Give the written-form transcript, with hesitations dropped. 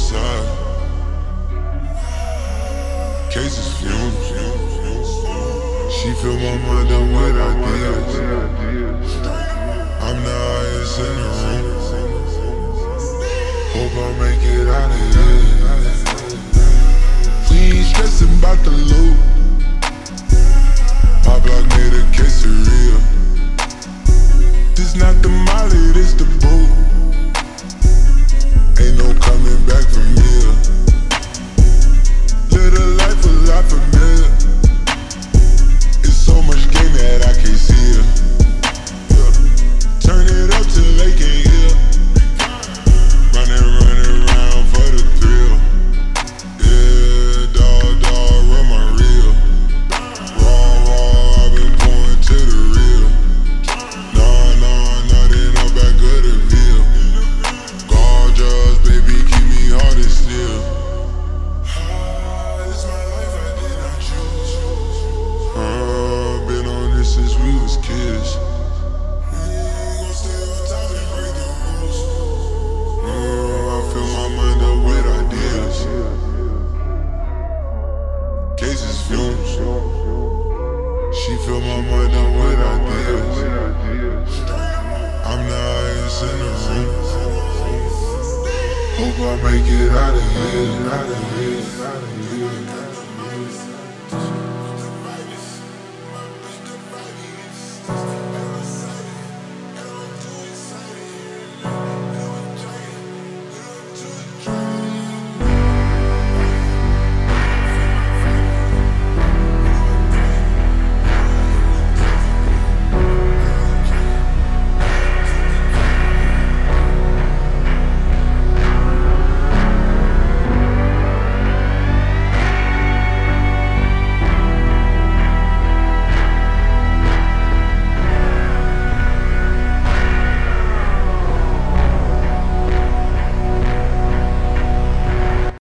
side. Cases fumes. She fill my mind up with ideas. I'm the highest in the room. Hope I make it out of here. We ain't stressing about the loot. My block made a quesadilla. This not the molly, this the boot. Ain't no coming back from here. Live a life a lot familiar. It's so much game that I can't see it. Turn it up till they can't hear. Running around for the thrill. Yeah, dog, run my reel. Raw, I've been pouring to the real. Nah, they not back of the veil. Gorgeous, baby, keep me hard and still. This my life, I did not choose. Been on this since we was kids. Gon' stay on top and break the rules. I fill my mind up with ideas. Cases fumes. She fill my mind up with ideas. I'm the highest in the room. Hope I make it out of here.